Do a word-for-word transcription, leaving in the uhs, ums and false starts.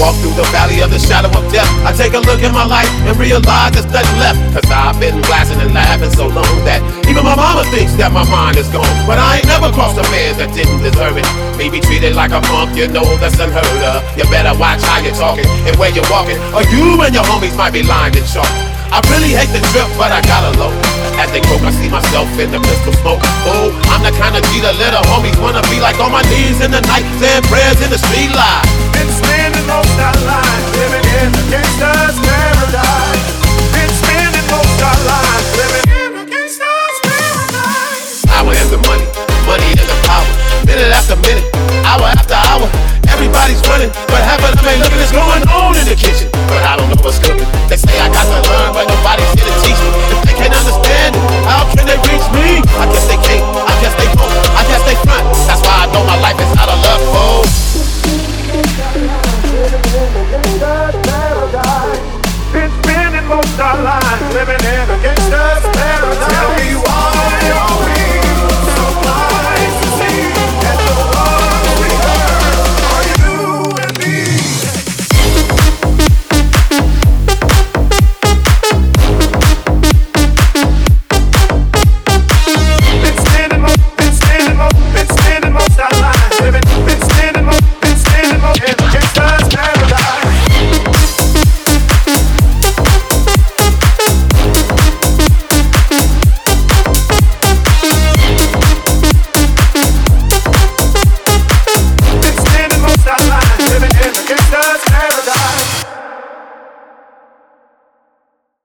walk through the valley of the shadow of death, I take a look at my life and realize there's nothing left. Cause I've been blasting and laughing so long that even my mama thinks that my mind is gone. But I ain't never crossed a man that didn't deserve it. Me be treated like a punk, you know that's unheard of. You better watch how you're talking and where you're walking, or you and your homies might be lined in chalk. I really hate the trip, but I gotta low. As they croak, I see myself in the pistol smoke. Oh, I'm the kind of G the little homies wanna be like, on my knees in the night, saying prayers in the street light. Been spending most our lives living in the gangsta's paradise. Been spending most our lives living in the gangsta's paradise. Power and the money, money and the power. Minute after minute, hour after hour. Everybody's running, but half of them ain't looking. It's going on in the kitchen, but I don't know what's cooking. They say I got to learn, but nobody's here to teach me. If they can't understand it, how can they reach me? I guess they can't, I guess they won't, I guess they front. That's why I know my life is out of love, oh. Been spending most our lives living in a gangsta's